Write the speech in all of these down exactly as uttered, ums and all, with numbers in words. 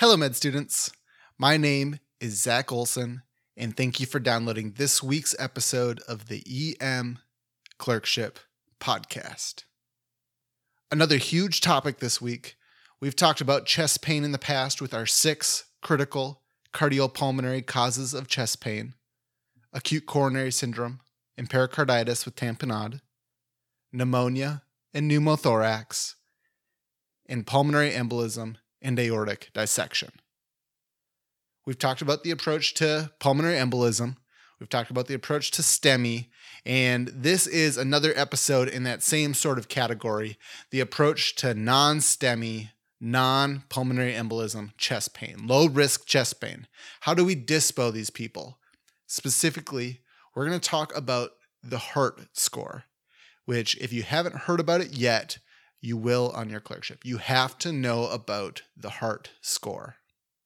Hello, med students. My name is Zach Olson, and thank you for downloading this week's episode of the E M Clerkship Podcast. Another huge topic this week. We've talked about chest pain in the past with our six critical cardiopulmonary causes of chest pain: acute coronary syndrome and pericarditis with tamponade, pneumonia and pneumothorax, and pulmonary embolism and aortic dissection. We've talked about the approach to pulmonary embolism. We've talked about the approach to STEMI, and this is another episode in that same sort of category, the approach to non-STEMI, non-pulmonary embolism chest pain, low-risk chest pain. How do we dispo these people? Specifically, we're going to talk about the HART score, which if you haven't heard about it yet, you will on your clerkship. You have to know about the HART score.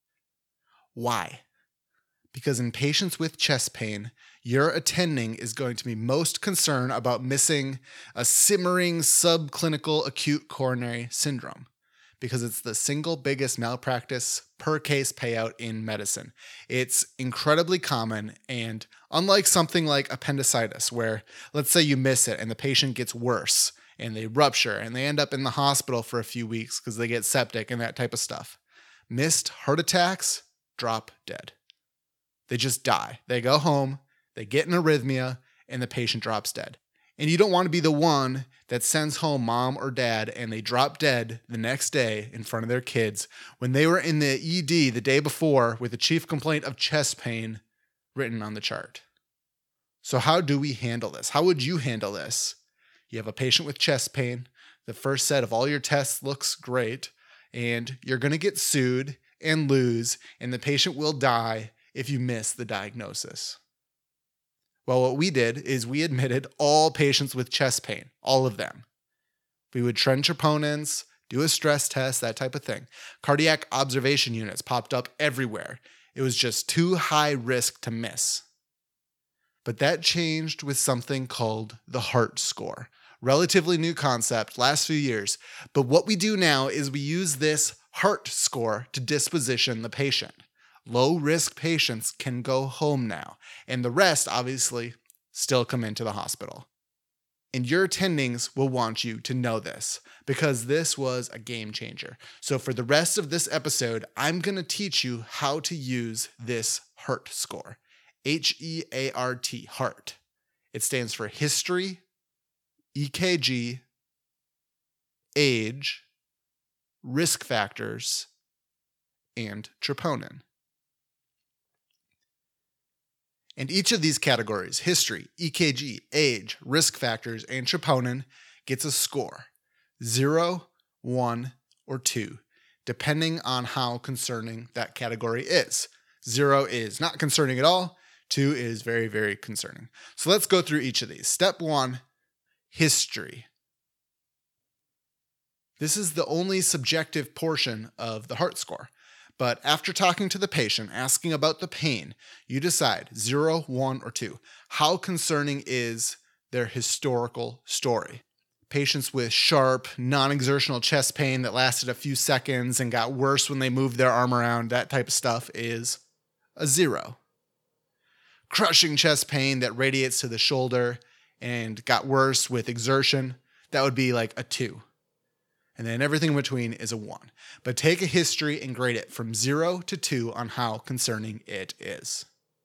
Why? Because in patients with chest pain, your attending is going to be most concerned about missing a simmering subclinical acute coronary syndrome, because it's the single biggest malpractice per case payout in medicine. It's incredibly common, and unlike something like appendicitis, where let's say you miss it and the patient gets worse and they rupture and they end up in the hospital for a few weeks because they get septic and that type of stuff. Missed heart attacks drop dead. They just die. They go home, they get an arrhythmia, and the patient drops dead. And you don't want to be the one that sends home mom or dad and they drop dead the next day in front of their kids when they were in the E D the day before with a chief complaint of chest pain written on the chart. So how do we handle this? How would you handle this? You have a patient with chest pain. The first set of all your tests looks great, and you're going to get sued and lose, and the patient will die if you miss the diagnosis. Well, what we did is we admitted all patients with chest pain, all of them. We would trend troponins, do a stress test, that type of thing. Cardiac observation units popped up everywhere. It was just too high risk to miss. But that changed with something called the HART score. Relatively new concept, last few years. But what we do now is we use this HART score to disposition the patient. Low-risk patients can go home now, and the rest, obviously, still come into the hospital. And your attendings will want you to know this, because this was a game changer. So for the rest of this episode, I'm going to teach you how to use this HART score. H E A R T, HART. It stands for history, E K G, age, risk factors, and troponin. And each of these categories, history, E K G, age, risk factors, and troponin, gets a score, zero, one, or two, depending on how concerning that category is. Zero is not concerning at all. Two is very, very concerning. So let's go through each of these. Step one, history. This is the only subjective portion of the HART score. But after talking to the patient, asking about the pain, you decide zero, one, or two. How concerning is their historical story? Patients with sharp, non-exertional chest pain that lasted a few seconds and got worse when they moved their arm around, that type of stuff is a zero. Crushing chest pain that radiates to the shoulder and got worse with exertion, that would be like a two. And then everything in between is a one. But take a history and grade it from zero to two on how concerning it is.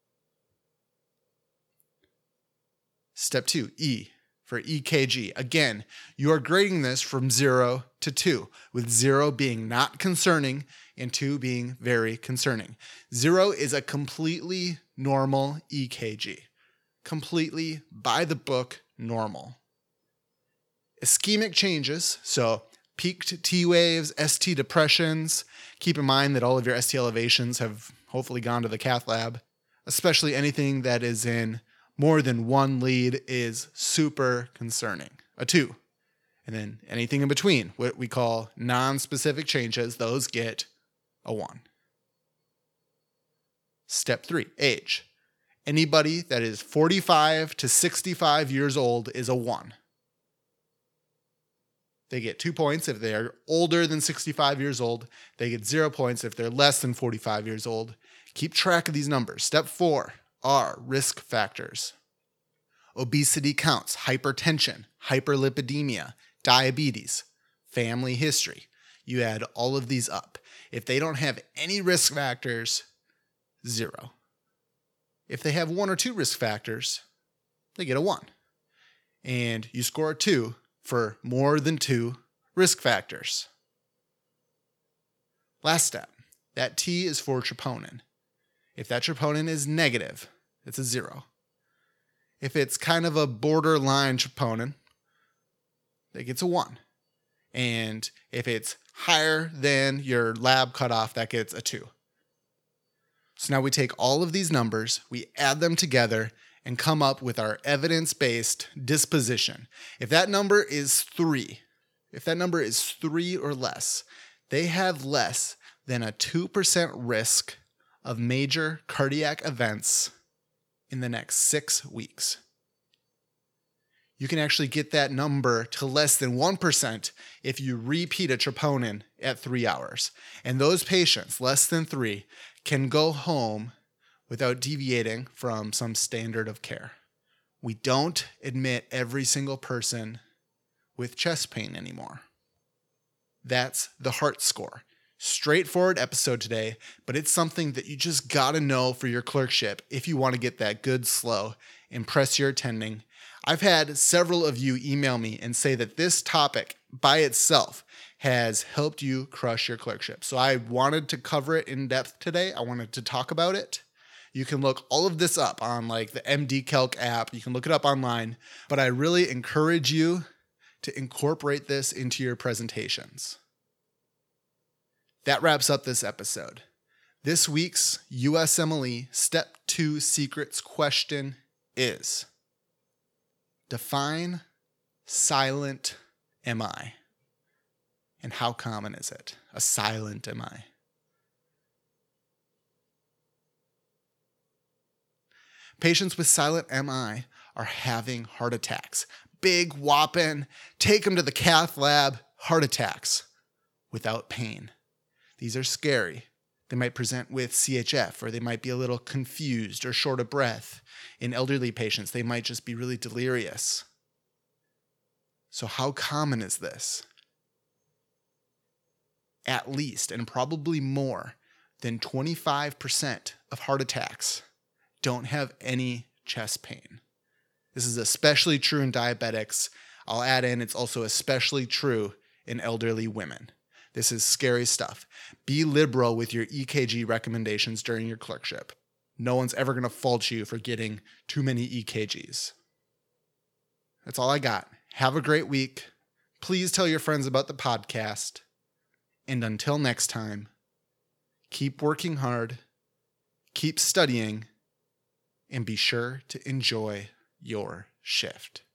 Step two, E, for E K G. Again, you are grading this from zero to two, with zero being not concerning and two being very concerning. Zero is a completely normal E K G. Completely by the book normal. Ischemic changes, so peaked T waves, S T depressions. Keep in mind that all of your S T elevations have hopefully gone to the cath lab. Especially anything that is in more than one lead is super concerning. A two. And then anything in between, what we call non-specific changes, those get a one. Step three, age. Anybody that is forty-five to sixty-five years old is a one. they get two points if they are older than sixty-five years old. They get zero points if they're less than forty-five years old. Keep track of these numbers. Step four are risk factors. Obesity counts, hypertension, hyperlipidemia, diabetes, family history. You add all of these up. If they don't have any risk factors, zero. If they have one or two risk factors, they get a one. And you score a two for more than two risk factors. Last step, that T is for troponin. If that troponin is negative, it's a zero. If it's kind of a borderline troponin, that gets a one. And if it's higher than your lab cutoff, that gets a two. So now we take all of these numbers, we add them together, and come up with our evidence-based disposition. If that number is three, if that number is three or less, they have less than a two percent risk of major cardiac events in the next six weeks. You can actually get that number to less than one percent if you repeat a troponin at three hours. And those patients, less than three, can go home without deviating from some standard of care. We don't admit every single person with chest pain anymore. That's the heart score. Straightforward episode today, but it's something that you just gotta know for your clerkship if you want to get that good slow, impress your attending. I've had several of you email me and say that this topic by itself has helped you crush your clerkship. So I wanted to cover it in depth today. I wanted to talk about it. You can look all of this up on like the M D Calc app. You can look it up online, but I really encourage you to incorporate this into your presentations. That wraps up this episode. This week's U S M L E Step two Secrets question is: define silent M I. And how common is it? A silent M I. Patients with silent M I are having heart attacks. Big whopping, take them to the cath lab, heart attacks without pain. These are scary. They might present with C H F, or they might be a little confused or short of breath. In elderly patients, they might just be really delirious. So how common is this? At least, and probably more than twenty-five percent of heart attacks don't have any chest pain. This is especially true in diabetics. I'll add in, it's also especially true in elderly women. This is scary stuff. Be liberal with your E K G recommendations during your clerkship. No one's ever going to fault you for getting too many E K Gs. That's all I got. Have a great week. Please tell your friends about the podcast. And until next time, keep working hard, keep studying, and be sure to enjoy your shift.